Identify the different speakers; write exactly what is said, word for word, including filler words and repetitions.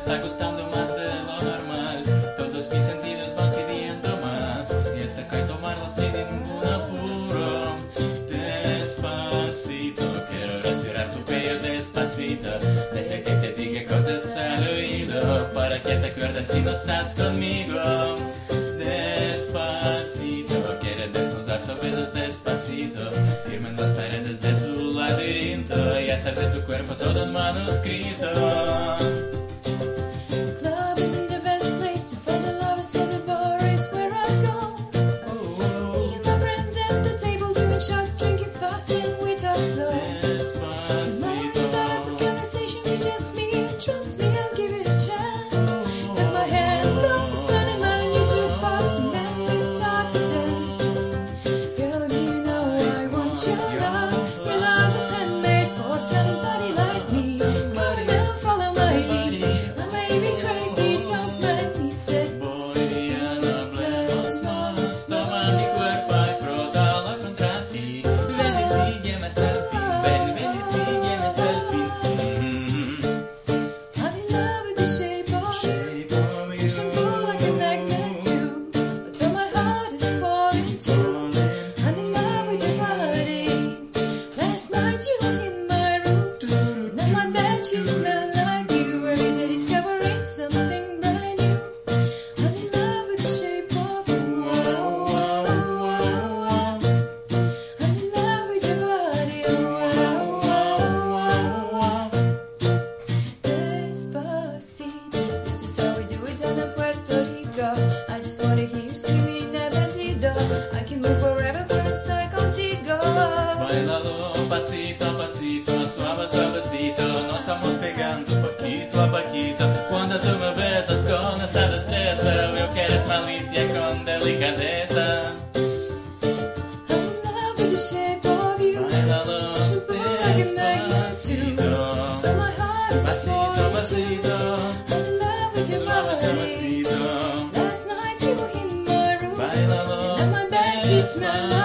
Speaker 1: está gustando más de lo normal. Todos mis sentidos van pidiendo más y hasta que tomarlo sin ningún apuro. Despacito, quiero respirar tu pelo despacito. Deja que te diga cosas al oído para que te acuerdes si no estás conmigo. Despacito, quiero desnudar tus dedos despacito. Firma en las paredes de tu laberinto y hacer de tu cuerpo todo un manuscrito.
Speaker 2: Club isn't the best place to find a lover, so the bar is where I go. Me and my friends at the table doing shots, drinking fast and we talk slow. The moment we start up a conversation with just me, and trust me, I'll give it a chance. Take my hands, don't put them on your jukebox, and then we start to dance. Girl, you know I want your love. Your love is handmade for somebody like me. Come on now, follow my lead. I may be crazy, don't mind me, said
Speaker 1: Voy a no hablemos más. Toma mi cuerpo y frótalo contra ti. Ven y sígueme hasta el fin. Ven, ven y sígueme hasta el fin.
Speaker 2: I'm in love with the shape of you.
Speaker 1: Shape of
Speaker 2: Push and pull like a magnet too. But though my heart is falling too, I'm in love with your body. Last night you were in my room. Now my bedsheets smell like you. Every day discovering something brand new. I'm in love with the shape of you. Oh, oh, oh, oh. I'm in love with your body. Oh, oh, oh, oh. Despacito, this is how we do it down in Puerto Rico. I just wanna hear you screaming that bandido. I can move forever but estoy contigo.
Speaker 1: Bailalo pasito a pasito, suave suavecito. Nos vamos pegando poquito a poquito. Cuando tú me besas con esa destreza, veo que eres malicia con delicadeza.
Speaker 2: I'm in love with the shape of you.
Speaker 1: Bailalo
Speaker 2: Push and pull like a magnet too.
Speaker 1: despacito,
Speaker 2: Though my heart is
Speaker 1: pasito a
Speaker 2: falling too.
Speaker 1: pasito,
Speaker 2: I'm in love with your
Speaker 1: suave
Speaker 2: body.
Speaker 1: suavecito.
Speaker 2: Last night you were in my room.
Speaker 1: Bailalo
Speaker 2: Now my bedsheets smell